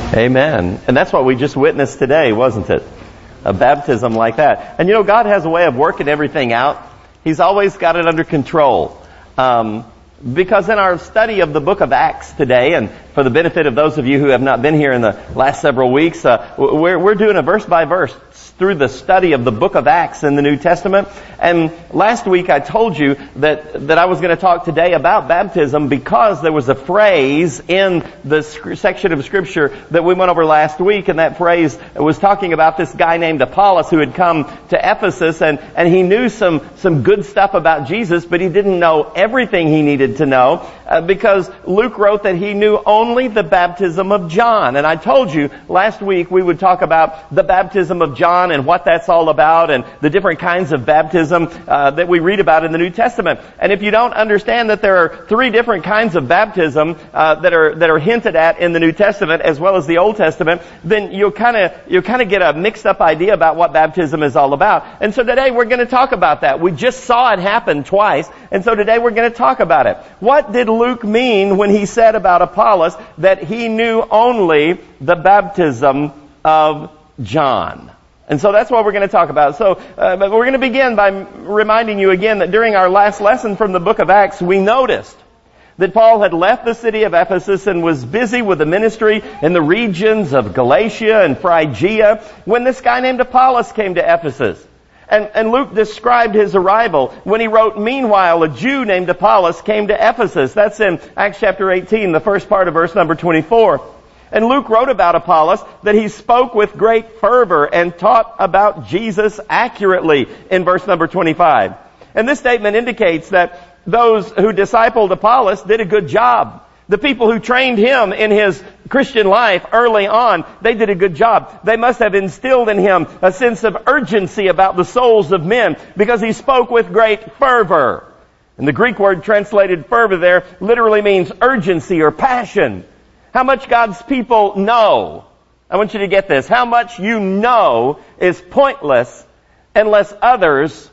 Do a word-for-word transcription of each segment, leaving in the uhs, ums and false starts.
Amen. And that's what we just witnessed today, wasn't it? A baptism like that. And you know, God has a way of working everything out. He's always got it under control. Um, because in our study of the book of Acts today, and for the benefit of those of you who have not been here in the last several weeks, uh, we're, we're doing a verse by verse through the study of the book of Acts in the New Testament. And last week I told you that, that I was going to talk today about baptism because there was a phrase in the sc- section of Scripture that we went over last week, and that phrase was talking about this guy named Apollos who had come to Ephesus, and, and he knew some, some good stuff about Jesus, but he didn't know everything he needed to know uh, because Luke wrote that he knew only the baptism of John. And I told you last week we would talk about the baptism of John and what that's all about, and the different kinds of baptism uh, that we read about in the New Testament. And if you don't understand that there are three different kinds of baptism uh, that are that are hinted at in the New Testament as well as the Old Testament, then you'll kind of you'll kind of get a mixed up idea about what baptism is all about. And so today we're going to talk about that. We just saw it happen twice, and so today we're going to talk about it. What did Luke mean when he said about Apollos that he knew only the baptism of John? And so that's what we're going to talk about. So uh, we're going to begin by reminding you again that during our last lesson from the book of Acts, we noticed that Paul had left the city of Ephesus and was busy with the ministry in the regions of Galatia and Phrygia when this guy named Apollos came to Ephesus. And, and Luke described his arrival when he wrote, "Meanwhile, a Jew named Apollos came to Ephesus." That's in Acts chapter eighteen, the first part of verse number twenty-four. And Luke wrote about Apollos that he spoke with great fervor and taught about Jesus accurately in verse number twenty-five. And this statement indicates that those who discipled Apollos did a good job. The people who trained him in his Christian life early on, they did a good job. They must have instilled in him a sense of urgency about the souls of men because he spoke with great fervor. And the Greek word translated fervor there literally means urgency or passion. How much God's people know. I want you to get this. How much you know is pointless unless others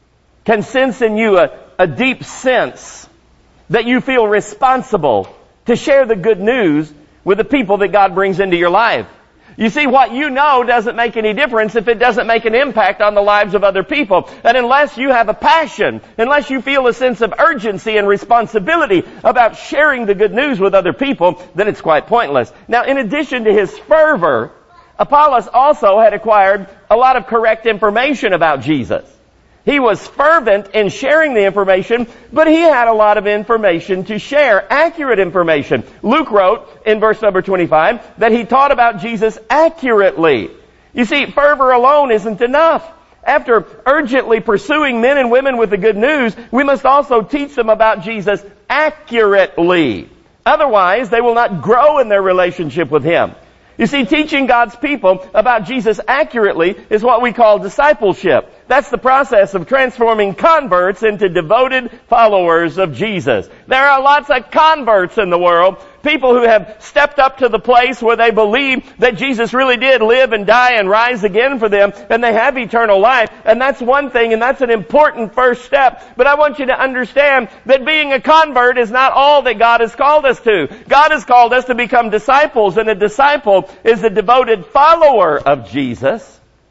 can sense in you a, a deep sense that you feel responsible to share the good news with the people that God brings into your life. You see, what you know doesn't make any difference if it doesn't make an impact on the lives of other people. And unless you have a passion, unless you feel a sense of urgency and responsibility about sharing the good news with other people, then it's quite pointless. Now, in addition to his fervor, Apollos also had acquired a lot of correct information about Jesus. He was fervent in sharing the information, but he had a lot of information to share, accurate information. Luke wrote in verse number twenty-five that he taught about Jesus accurately. You see, fervor alone isn't enough. After urgently pursuing men and women with the good news, we must also teach them about Jesus accurately. Otherwise, they will not grow in their relationship with Him. You see, teaching God's people about Jesus accurately is what we call discipleship. That's the process of transforming converts into devoted followers of Jesus. There are lots of converts in the world, people who have stepped up to the place where they believe that Jesus really did live and die and rise again for them, and they have eternal life. And that's one thing, and that's an important first step. But I want you to understand that being a convert is not all that God has called us to. God has called us to become disciples, and a disciple is a devoted follower of Jesus.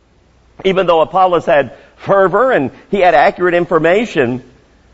Even though Apollos had fervor and he had accurate information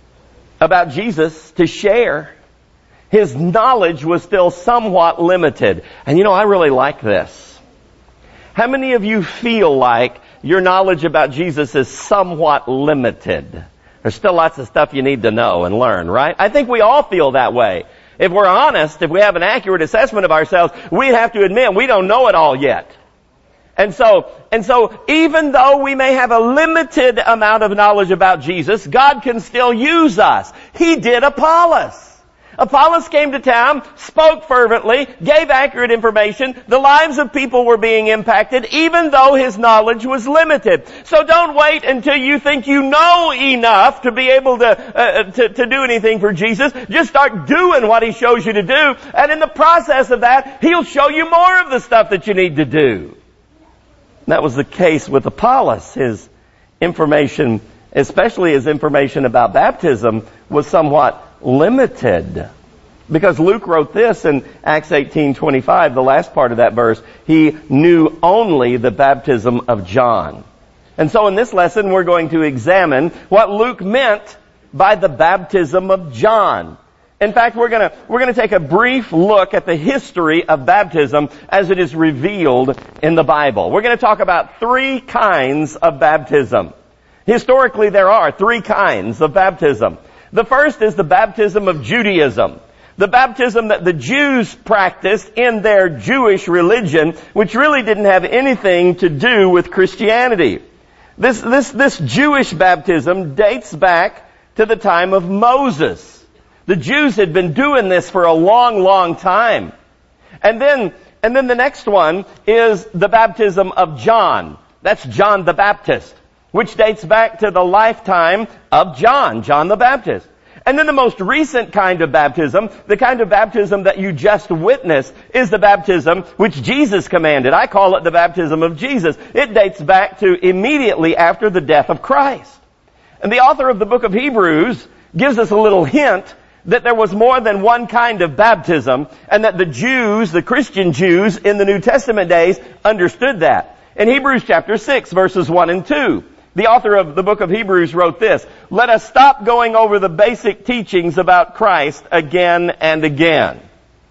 about Jesus to share, his knowledge was still somewhat limited. And you know, I really like this. How many of you feel like your knowledge about Jesus is somewhat limited? There's still lots of stuff you need to know and learn, right? I think we all feel that way. If we're honest, if we have an accurate assessment of ourselves, we'd have to admit we don't know it all yet. And so, and so even though we may have a limited amount of knowledge about Jesus, God can still use us. He did Apollos. Apollos came to town, spoke fervently, gave accurate information. The lives of people were being impacted, even though his knowledge was limited. So don't wait until you think you know enough to be able to, uh, to, to do anything for Jesus. Just start doing what He shows you to do. And in the process of that, He'll show you more of the stuff that you need to do. That was the case with Apollos. His information, especially his information about baptism, was somewhat limited. Because Luke wrote this in Acts eighteen twenty-five, the last part of that verse. He knew only the baptism of John. And so in this lesson, we're going to examine what Luke meant by the baptism of John. In fact, we're going to we're going to take a brief look at the history of baptism as it is revealed in the Bible. We're going to talk about three kinds of baptism. Historically, there are three kinds of baptism. The first is the baptism of Judaism. The baptism that the Jews practiced in their Jewish religion, which really didn't have anything to do with Christianity. This, this, this Jewish baptism dates back to the time of Moses. The Jews had been doing this for a long, long time. And then, and then the next one is the baptism of John. That's John the Baptist, which dates back to the lifetime of John, John the Baptist. And then the most recent kind of baptism, the kind of baptism that you just witnessed, is the baptism which Jesus commanded. I call it the baptism of Jesus. It dates back to immediately after the death of Christ. And the author of the book of Hebrews gives us a little hint that there was more than one kind of baptism, and that the Jews, the Christian Jews in the New Testament days, understood that. In Hebrews chapter six, verses one and two, the author of the book of Hebrews wrote this: "Let us stop going over the basic teachings about Christ again and again."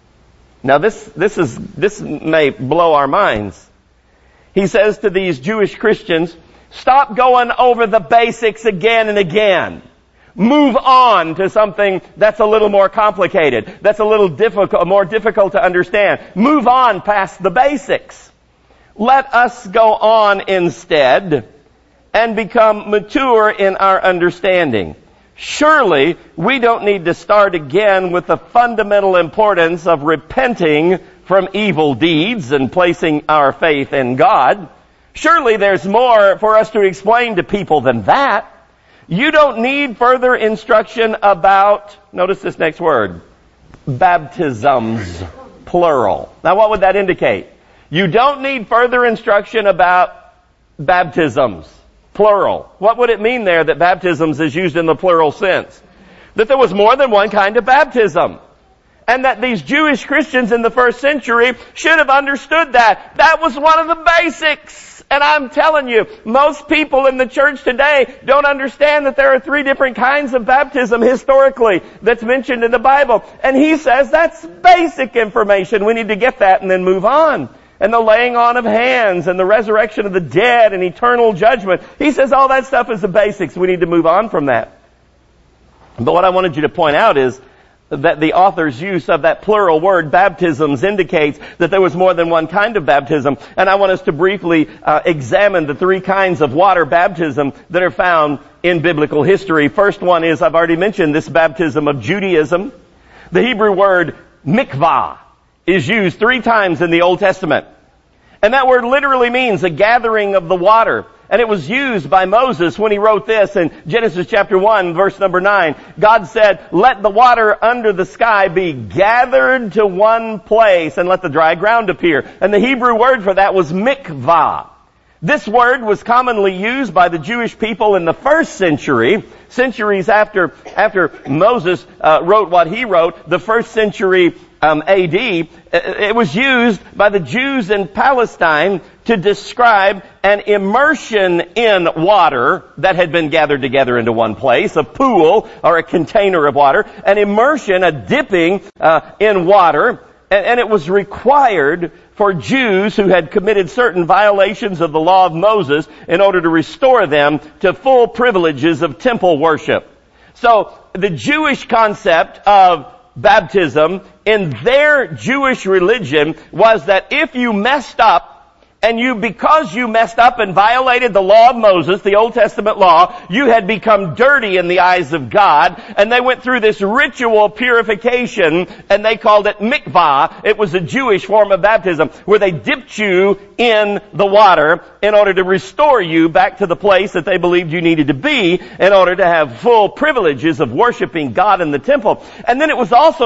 Now this, this is, this may blow our minds. He says to these Jewish Christians, stop going over the basics again and again. Move on to something that's a little more complicated, that's a little difficult, more difficult to understand. Move on past the basics. Let us go on instead and become mature in our understanding. Surely, we don't need to start again with the fundamental importance of repenting from evil deeds and placing our faith in God. Surely there's more for us to explain to people than that. You don't need further instruction about, notice this next word, baptisms, plural. Now what would that indicate? You don't need further instruction about baptisms, plural. What would it mean there that baptisms is used in the plural sense? That there was more than one kind of baptism. And that these Jewish Christians in the first century should have understood that. That was one of the basics. And I'm telling you, most people in the church today don't understand that there are three different kinds of baptism historically that's mentioned in the Bible. And he says that's basic information. We need to get that and then move on. And the laying on of hands and the resurrection of the dead and eternal judgment. He says all that stuff is the basics. We need to move on from that. But what I wanted you to point out is that the author's use of that plural word, baptisms, indicates that there was more than one kind of baptism. And I want us to briefly uh, examine the three kinds of water baptism that are found in biblical history. First one is, I've already mentioned, this baptism of Judaism. The Hebrew word mikvah is used three times in the Old Testament. And that word literally means a gathering of the water. And it was used by Moses when he wrote this in Genesis chapter one, verse number nine. God said, let the water under the sky be gathered to one place and let the dry ground appear. And the Hebrew word for that was mikvah. This word was commonly used by the Jewish people in the first century, centuries after, after Moses uh, wrote what he wrote, the first century Um, A D, it was used by the Jews in Palestine to describe an immersion in water that had been gathered together into one place, a pool or a container of water, an immersion, a dipping uh, in water, and, and it was required for Jews who had committed certain violations of the law of Moses in order to restore them to full privileges of temple worship. So the Jewish concept of baptism in their Jewish religion was that if you messed up and you, because you messed up and violated the law of Moses, the Old Testament law, you had become dirty in the eyes of God, and they went through this ritual purification, and they called it mikvah. It was a Jewish form of baptism, where they dipped you in the water in order to restore you back to the place that they believed you needed to be in order to have full privileges of worshiping God in the temple. And then it was also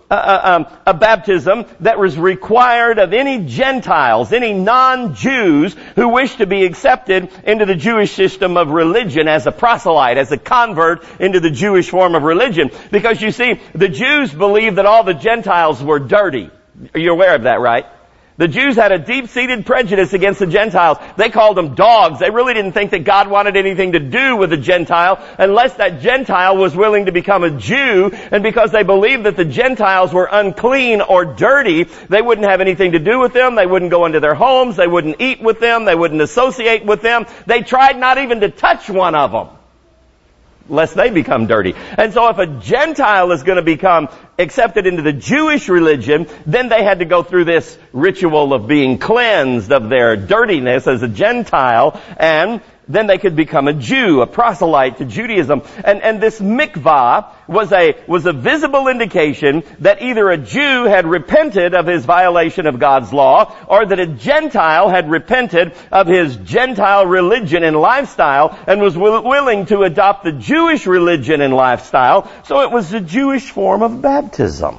uh, um, a baptism that was required of any Gentiles, any non-Jews who wished to be accepted into the Jewish system of religion as a proselyte, as a convert into the Jewish form of religion. Because you see, the Jews believed that all the Gentiles were dirty. You're aware of that, right? The Jews had a deep-seated prejudice against the Gentiles. They called them dogs. They really didn't think that God wanted anything to do with a Gentile unless that Gentile was willing to become a Jew. And because they believed that the Gentiles were unclean or dirty, they wouldn't have anything to do with them. They wouldn't go into their homes. They wouldn't eat with them. They wouldn't associate with them. They tried not even to touch one of them, lest they become dirty. And so if a Gentile is going to become accepted into the Jewish religion, then they had to go through this ritual of being cleansed of their dirtiness as a Gentile, and then they could become a Jew, a proselyte to Judaism. And, and this mikvah was a, was a visible indication that either a Jew had repented of his violation of God's law, or that a Gentile had repented of his Gentile religion and lifestyle and was will, willing to adopt the Jewish religion and lifestyle. So it was the Jewish form of baptism.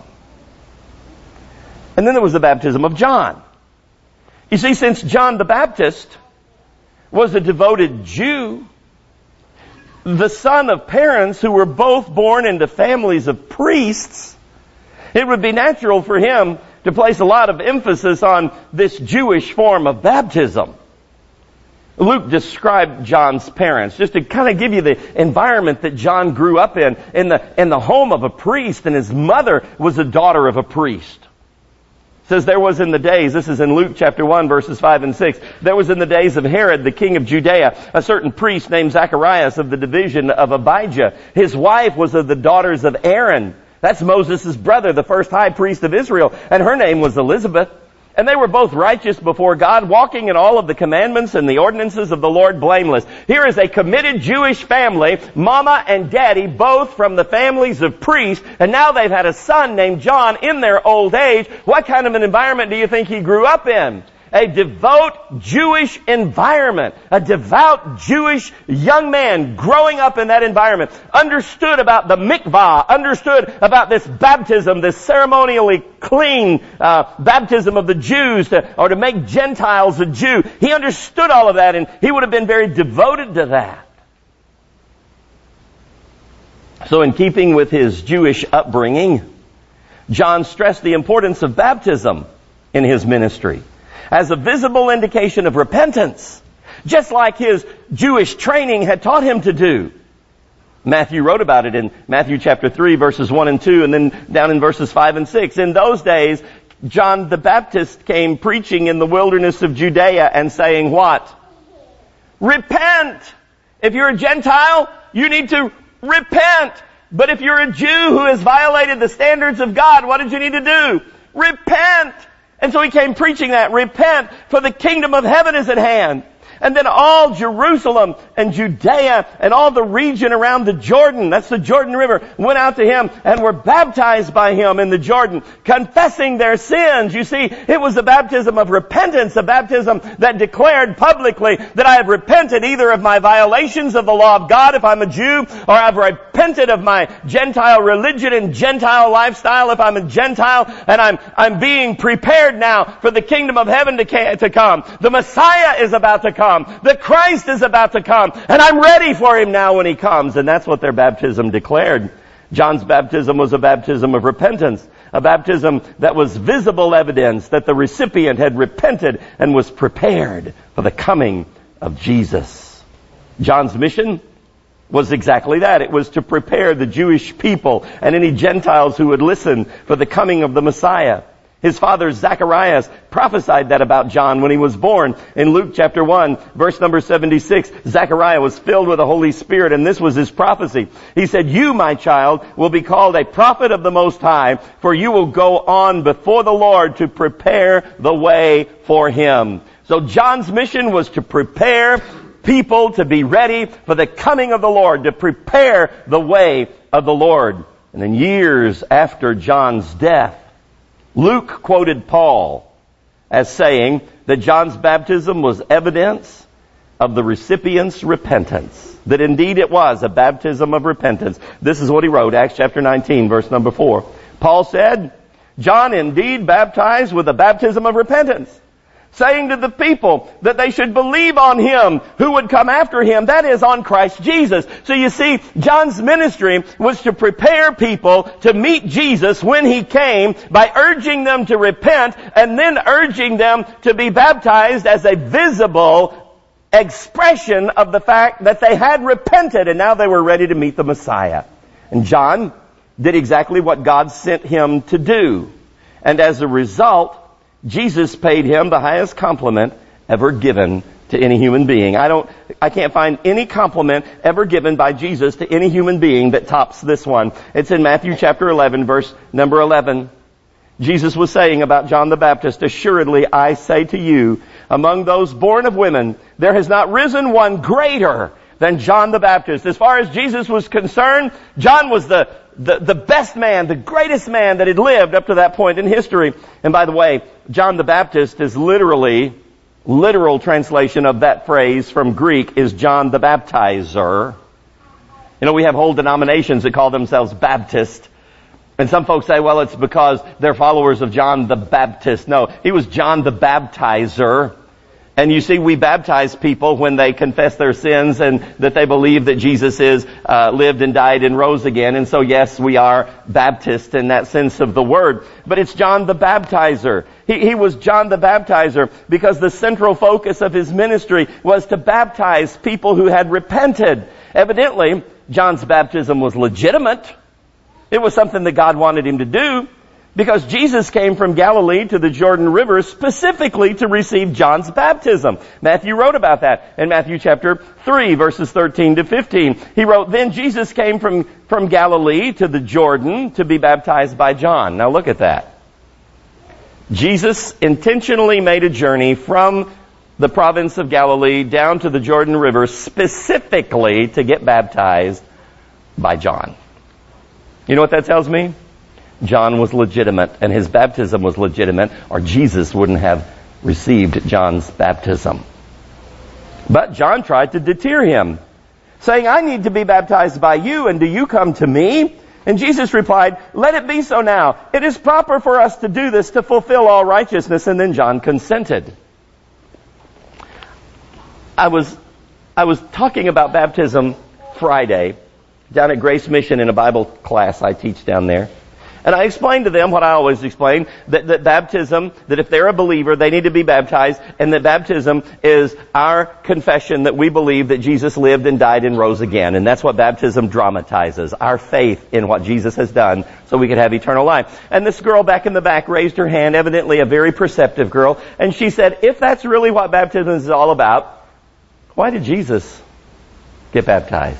And then there was the baptism of John. You see, since John the Baptist was a devoted Jew, the son of parents who were both born into families of priests, it would be natural for him to place a lot of emphasis on this Jewish form of baptism. Luke described John's parents, just to kind of give you the environment that John grew up in, in the, in the home of a priest, and his mother was a daughter of a priest. It says there was in the days, this is in Luke chapter one verses five and six, there was in the days of Herod the king of Judea a certain priest named Zacharias of the division of Abijah. His wife was of the daughters of Aaron. That's Moses' brother, the first high priest of Israel, and her name was Elizabeth. And they were both righteous before God, walking in all of the commandments and the ordinances of the Lord blameless. Here is a committed Jewish family, mama and daddy, both from the families of priests, and now they've had a son named John in their old age. What kind of an environment do you think he grew up in? A devout Jewish environment. A devout Jewish young man growing up in that environment. Understood about the mikvah. Understood about this baptism, this ceremonially clean uh, baptism of the Jews, to, or to make Gentiles a Jew. He understood all of that, and he would have been very devoted to that. So in keeping with his Jewish upbringing, John stressed the importance of baptism in his ministry as a visible indication of repentance, just like his Jewish training had taught him to do. Matthew wrote about it in Matthew chapter three, verses one and two, and then down in verses five and six. In those days, John the Baptist came preaching in the wilderness of Judea and saying what? Repent! If you're a Gentile, you need to repent. But if you're a Jew who has violated the standards of God, what did you need to do? Repent! And so he came preaching that, repent, for the kingdom of heaven is at hand. And then all Jerusalem and Judea and all the region around the Jordan, that's the Jordan River, went out to him and were baptized by him in the Jordan, confessing their sins. You see, it was a baptism of repentance, a baptism that declared publicly that I have repented either of my violations of the law of God if I'm a Jew, or I've repented of my Gentile religion and Gentile lifestyle if I'm a Gentile, and I'm, I'm being prepared now for the kingdom of heaven to, to come. The Messiah is about to come. The Christ is about to come, and I'm ready for him now when he comes. And that's what their baptism declared. John's baptism was a baptism of repentance, a baptism that was visible evidence that the recipient had repented and was prepared for the coming of Jesus. John's mission was exactly that. It was to prepare the Jewish people and any Gentiles who would listen for the coming of the Messiah. His father Zacharias prophesied that about John when he was born. In Luke chapter one, verse number seventy-six, Zachariah was filled with the Holy Spirit, and this was his prophecy. He said, "You, my child, will be called a prophet of the Most High, for you will go on before the Lord to prepare the way for him." So John's mission was to prepare people to be ready for the coming of the Lord, to prepare the way of the Lord. And then years after John's death, Luke quoted Paul as saying that John's baptism was evidence of the recipient's repentance. That indeed it was a baptism of repentance. This is what he wrote, Acts chapter nineteen, verse number four. Paul said, John indeed baptized with the baptism of repentance, saying to the people that they should believe on Him who would come after Him, that is, on Christ Jesus. So you see, John's ministry was to prepare people to meet Jesus when He came by urging them to repent and then urging them to be baptized as a visible expression of the fact that they had repented and now they were ready to meet the Messiah. And John did exactly what God sent him to do. And as a result, Jesus paid him the highest compliment ever given to any human being. I don't, I can't find any compliment ever given by Jesus to any human being that tops this one. It's in Matthew chapter eleven, verse number eleven. Jesus was saying about John the Baptist, "Assuredly I say to you, among those born of women, there has not risen one greater than John the Baptist." As far as Jesus was concerned, John was the, the, the best man, the greatest man that had lived up to that point in history. And by the way, John the Baptist is literally, literal translation of that phrase from Greek is John the Baptizer. You know, we have whole denominations that call themselves Baptist. And some folks say, well, it's because they're followers of John the Baptist. No, he was John the Baptizer. And you see, we baptize people when they confess their sins and that they believe that Jesus is uh, lived and died and rose again. And so, yes, we are Baptist in that sense of the word. But it's John the Baptizer. He, he was John the Baptizer because the central focus of his ministry was to baptize people who had repented. Evidently, John's baptism was legitimate. It was something that God wanted him to do, because Jesus came from Galilee to the Jordan River specifically to receive John's baptism. Matthew wrote about that in Matthew chapter three, verses thirteen to fifteen. He wrote, "Then Jesus came from, from Galilee to the Jordan to be baptized by John." Now look at that. Jesus intentionally made a journey from the province of Galilee down to the Jordan River specifically to get baptized by John. You know what that tells me? John was legitimate, and his baptism was legitimate, or Jesus wouldn't have received John's baptism. But John tried to deter him, saying, "I need to be baptized by you, and do you come to me?" And Jesus replied, "Let it be so now. It is proper for us to do this to fulfill all righteousness." And then John consented. I was, I was talking about baptism Friday down at Grace Mission in a Bible class I teach down there. And I explained to them what I always explain, that, that baptism, that if they're a believer, they need to be baptized, and that baptism is our confession that we believe that Jesus lived and died and rose again. And that's what baptism dramatizes, our faith in what Jesus has done so we could have eternal life. And this girl back in the back raised her hand, evidently a very perceptive girl, and she said, "If that's really what baptism is all about, why did Jesus get baptized?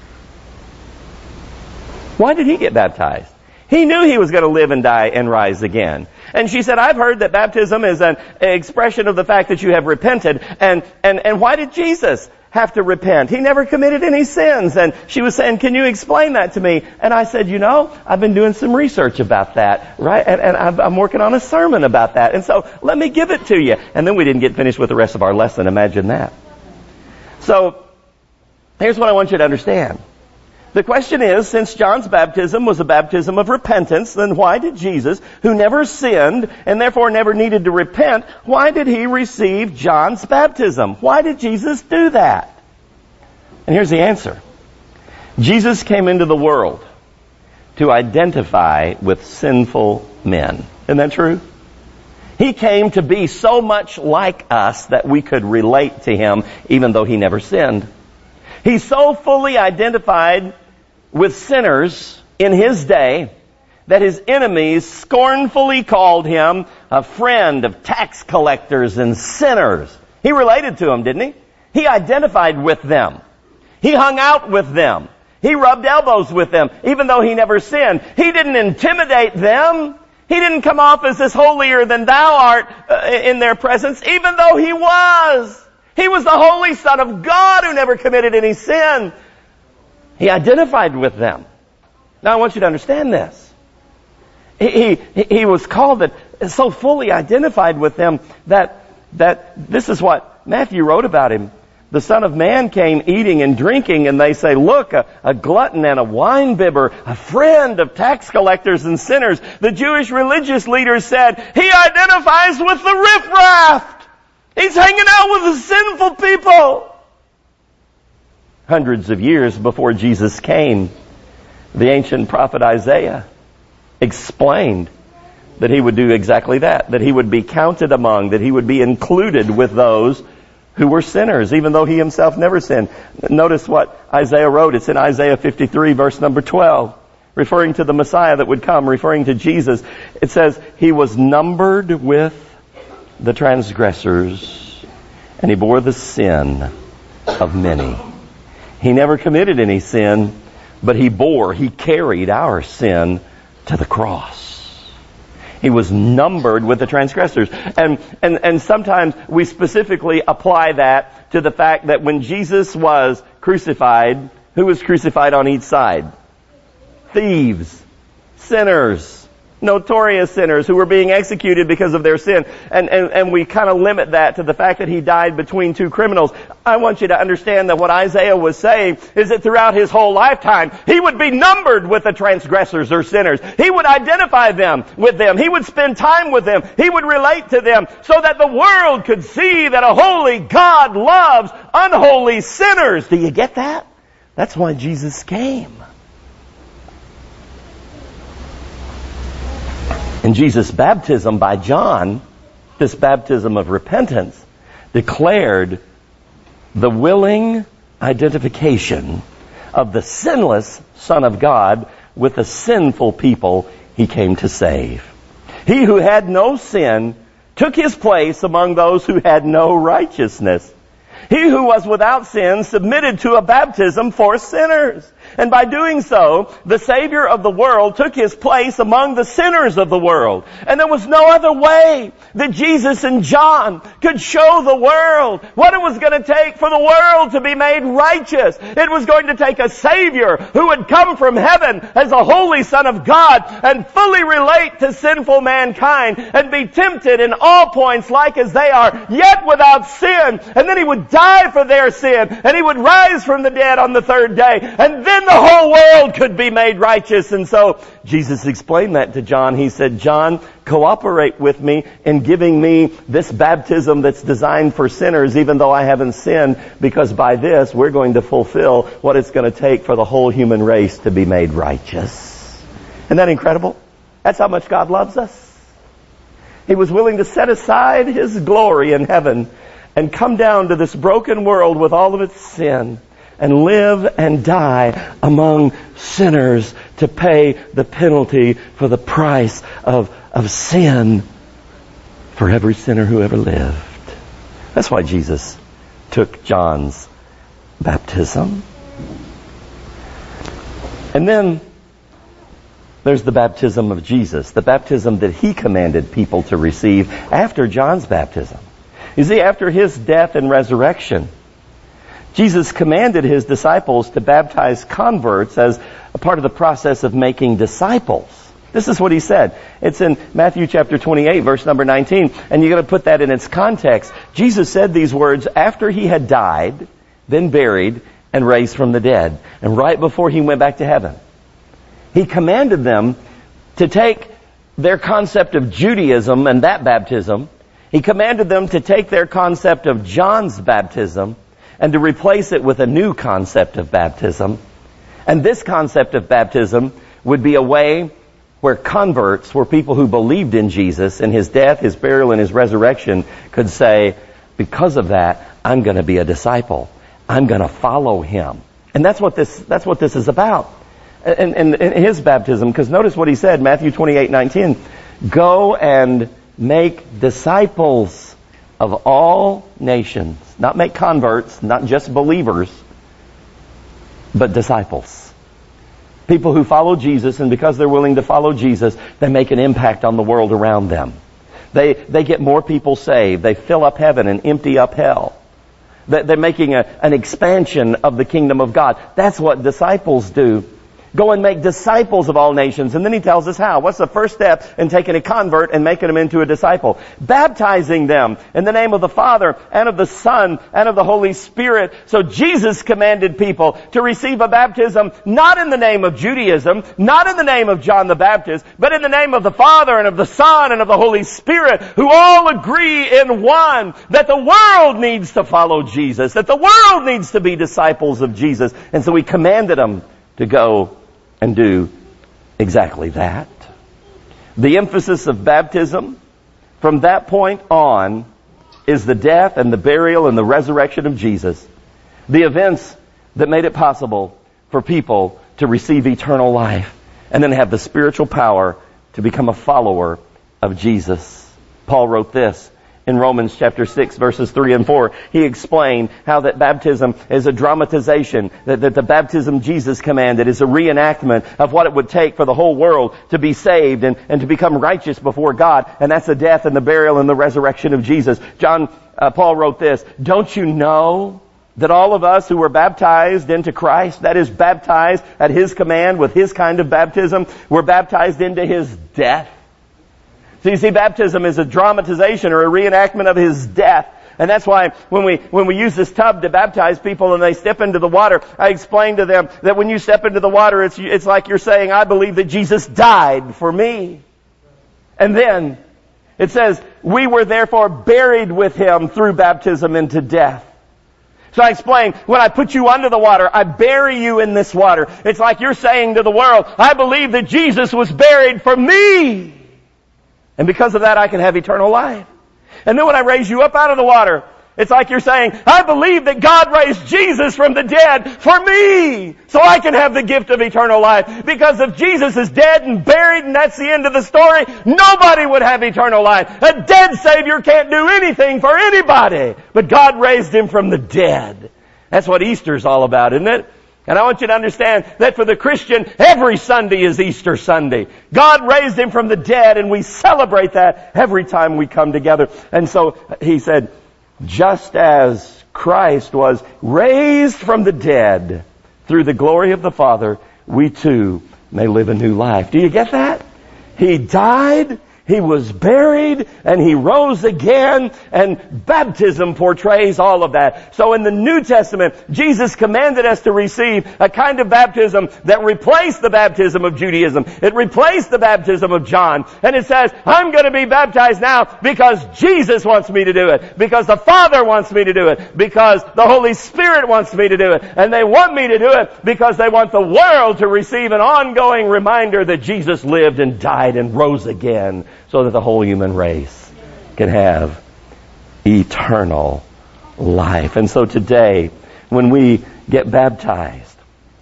Why did he get baptized? He knew he was going to live and die and rise again." And she said, "I've heard that baptism is an expression of the fact that you have repented. And, and, and why did Jesus have to repent? He never committed any sins." And she was saying, "Can you explain that to me?" And I said, "You know, I've been doing some research about that, right? And, and I've, I'm working on a sermon about that. And so let me give it to you." And then we didn't get finished with the rest of our lesson. Imagine that. So here's what I want you to understand. The question is, since John's baptism was a baptism of repentance, then why did Jesus, who never sinned and therefore never needed to repent, why did he receive John's baptism? Why did Jesus do that? And here's the answer. Jesus came into the world to identify with sinful men. Isn't that true? He came to be so much like us that we could relate to him even though he never sinned. He so fully identified with sinners in his day that his enemies scornfully called him a friend of tax collectors and sinners. He related to them, didn't he? He identified with them. He hung out with them. He rubbed elbows with them, even though he never sinned. He didn't intimidate them. He didn't come off as this holier than thou art uh, in their presence, even though he was. He was the Holy Son of God who never committed any sin. He identified with them. Now I want you to understand this. He, he, he was called that, so fully identified with them that, that this is what Matthew wrote about him. The Son of Man came eating and drinking, and they say, look, a, a glutton and a winebibber, a friend of tax collectors and sinners. The Jewish religious leaders said, he identifies with the riffraff. He's hanging out with the sinful people. Hundreds of years before Jesus came, the ancient prophet Isaiah explained that he would do exactly that, that he would be counted among, that he would be included with those who were sinners, even though he himself never sinned. Notice what Isaiah wrote. It's in Isaiah fifty-three, verse number twelve, referring to the Messiah that would come, referring to Jesus. It says, he was numbered with the transgressors, and he bore the sin of many. He never committed any sin, but he bore, he carried our sin to the cross. He was numbered with the transgressors. And, and, and sometimes we specifically apply that to the fact that when Jesus was crucified, who was crucified on each side? Thieves, sinners, notorious sinners who were being executed because of their sin. And, and, and we kind of limit that to the fact that he died between two criminals. I want you to understand that what Isaiah was saying is that throughout his whole lifetime, he would be numbered with the transgressors or sinners. He would identify them with them. He would spend time with them. He would relate to them so that the world could see that a holy God loves unholy sinners. Do you get that? That's why Jesus came. In Jesus' baptism by John, this baptism of repentance declared the willing identification of the sinless Son of God with the sinful people he came to save. He who had no sin took his place among those who had no righteousness. He who was without sin submitted to a baptism for sinners. And by doing so, the Savior of the world took his place among the sinners of the world. And there was no other way that Jesus and John could show the world what it was going to take for the world to be made righteous. It was going to take a Savior who would come from heaven as the Holy Son of God and fully relate to sinful mankind and be tempted in all points like as they are, yet without sin. And then he would die for their sin, and he would rise from the dead on the third day, and then the whole world could be made righteous. And so Jesus explained that to John. He said, John, cooperate with me in giving me this baptism that's designed for sinners, even though I haven't sinned, because by this we're going to fulfill what it's going to take for the whole human race to be made righteous. Isn't that incredible? That's how much God loves us. He was willing to set aside his glory in heaven and come down to this broken world with all of its sin and live and die among sinners to pay the penalty for the price of, of sin for every sinner who ever lived. That's why Jesus took John's baptism. And then there's the baptism of Jesus, the baptism that he commanded people to receive after John's baptism. You see, after his death and resurrection, Jesus commanded his disciples to baptize converts as a part of the process of making disciples. This is what he said. It's in Matthew chapter twenty-eight, verse number nineteen. And you've got to put that in its context. Jesus said these words after he had died, then buried, and raised from the dead. And right before he went back to heaven. He commanded them to take their concept of Judaism and that baptism. He commanded them to take their concept of John's baptism and to replace it with a new concept of baptism. And this concept of baptism would be a way where converts, where people who believed in Jesus and his death, his burial, and his resurrection could say, because of that, I'm going to be a disciple. I'm going to follow him. And that's what this, that's what this is about. And, and, and his baptism, because notice what he said, Matthew twenty-eight nineteen, go and make disciples of all nations. Not make converts, not just believers, but disciples. People who follow Jesus, and because they're willing to follow Jesus, they make an impact on the world around them. They, they get more people saved. They fill up heaven and empty up hell. They're making a, an expansion of the kingdom of God. That's what disciples do. Go and make disciples of all nations. And then he tells us how. What's the first step in taking a convert and making them into a disciple? Baptizing them in the name of the Father and of the Son and of the Holy Spirit. So Jesus commanded people to receive a baptism not in the name of Judaism, not in the name of John the Baptist, but in the name of the Father and of the Son and of the Holy Spirit, who all agree in one that the world needs to follow Jesus, that the world needs to be disciples of Jesus. And so he commanded them to go and do exactly that. The emphasis of baptism from that point on is the death and the burial and the resurrection of Jesus. The events that made it possible for people to receive eternal life and then have the spiritual power to become a follower of Jesus. Paul wrote this in Romans chapter six, verses three and four. He explained how that baptism is a dramatization, that, that the baptism Jesus commanded is a reenactment of what it would take for the whole world to be saved and, and to become righteous before God. And that's the death and the burial and the resurrection of Jesus. John, uh, Paul wrote this, don't you know that all of us who were baptized into Christ, that is baptized at His command with His kind of baptism, were baptized into His death? So you see, baptism is a dramatization or a reenactment of His death. And that's why when we, when we use this tub to baptize people and they step into the water, I explain to them that when you step into the water, it's, it's like you're saying, I believe that Jesus died for me. And then it says, we were therefore buried with Him through baptism into death. So I explain, when I put you under the water, I bury you in this water. It's like you're saying to the world, I believe that Jesus was buried for me. And because of that, I can have eternal life. And then when I raise you up out of the water, it's like you're saying, I believe that God raised Jesus from the dead for me, so I can have the gift of eternal life. Because if Jesus is dead and buried and that's the end of the story, nobody would have eternal life. A dead Savior can't do anything for anybody, but God raised Him from the dead. That's what Easter's all about, isn't it? And I want you to understand that for the Christian, every Sunday is Easter Sunday. God raised Him from the dead, and we celebrate that every time we come together. And so he said, just as Christ was raised from the dead through the glory of the Father, we too may live a new life. Do you get that? He died, He was buried, and He rose again, and baptism portrays all of that. So in the New Testament, Jesus commanded us to receive a kind of baptism that replaced the baptism of Judaism. It replaced the baptism of John. And it says, I'm going to be baptized now because Jesus wants me to do it, because the Father wants me to do it, because the Holy Spirit wants me to do it. And they want me to do it because they want the world to receive an ongoing reminder that Jesus lived and died and rose again, so that the whole human race can have eternal life. And so today, when we get baptized,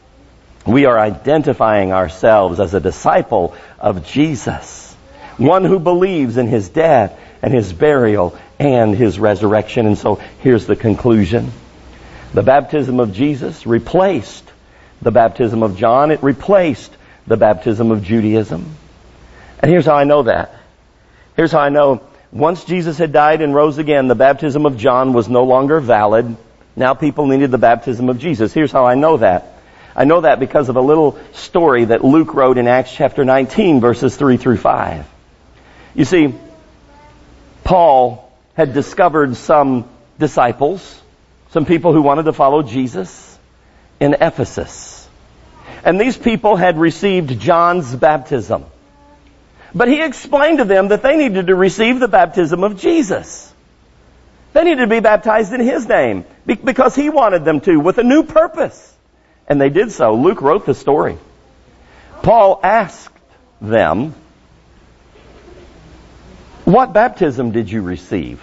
we are identifying ourselves as a disciple of Jesus, one who believes in His death and His burial and His resurrection. And so here's the conclusion. The baptism of Jesus replaced the baptism of John. It replaced the baptism of Judaism. And here's how I know that. Here's how I know. Once Jesus had died and rose again, the baptism of John was no longer valid. Now people needed the baptism of Jesus. Here's how I know that. I know that because of a little story that Luke wrote in Acts chapter nineteen, verses three through five. You see, Paul had discovered some disciples, some people who wanted to follow Jesus in Ephesus. And these people had received John's baptism. But he explained to them that they needed to receive the baptism of Jesus. They needed to be baptized in His name because He wanted them to, with a new purpose. And they did so. Luke wrote the story. Paul asked them, what baptism did you receive?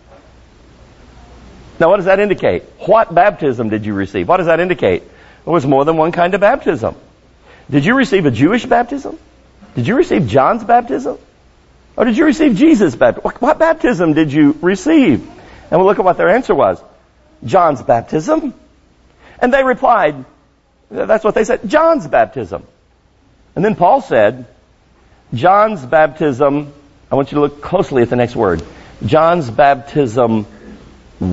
Now what does that indicate? What baptism did you receive? What does that indicate? There was more than one kind of baptism. Did you receive a Jewish baptism? Did you receive John's baptism? Or did you receive Jesus' baptism? What baptism did you receive? And we'll look at what their answer was. John's baptism. And they replied, that's what they said, John's baptism. And then Paul said, John's baptism, I want you to look closely at the next word. John's baptism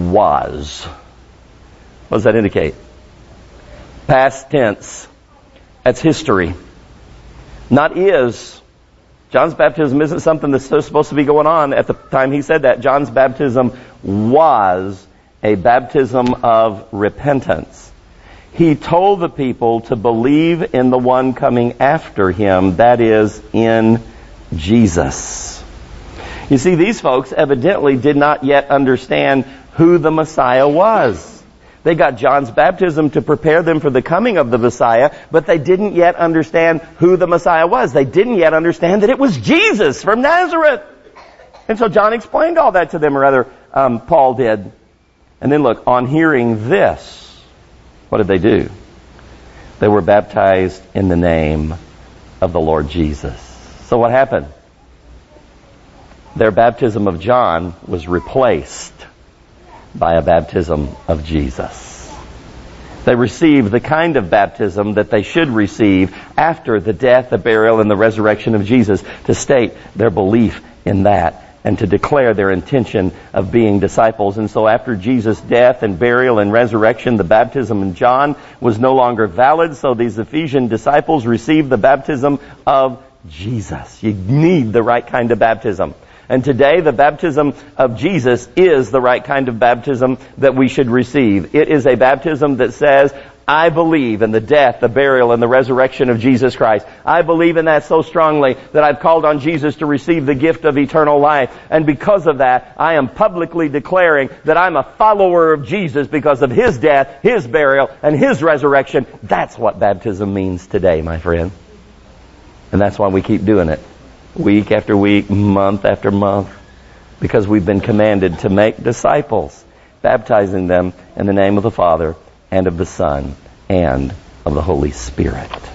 was. What does that indicate? Past tense. That's history. Not is. John's baptism isn't something that's still supposed to be going on at the time he said that. John's baptism was a baptism of repentance. He told the people to believe in the one coming after him, that is, in Jesus. You see, these folks evidently did not yet understand who the Messiah was. They got John's baptism to prepare them for the coming of the Messiah, but they didn't yet understand who the Messiah was. They didn't yet understand that it was Jesus from Nazareth. And so John explained all that to them, or rather, um, Paul did. And then look, on hearing this, what did they do? They were baptized in the name of the Lord Jesus. So what happened? Their baptism of John was replaced by a baptism of Jesus. They received the kind of baptism that they should receive after the death, the burial, and the resurrection of Jesus, to state their belief in that and to declare their intention of being disciples. And so after Jesus' death and burial and resurrection, the baptism in John was no longer valid, so these Ephesian disciples received the baptism of Jesus. You need the right kind of baptism. And today, the baptism of Jesus is the right kind of baptism that we should receive. It is a baptism that says, I believe in the death, the burial, and the resurrection of Jesus Christ. I believe in that so strongly that I've called on Jesus to receive the gift of eternal life. And because of that, I am publicly declaring that I'm a follower of Jesus because of His death, His burial, and His resurrection. That's what baptism means today, my friend. And that's why we keep doing it. Week after week, month after month, because we've been commanded to make disciples, baptizing them in the name of the Father and of the Son and of the Holy Spirit.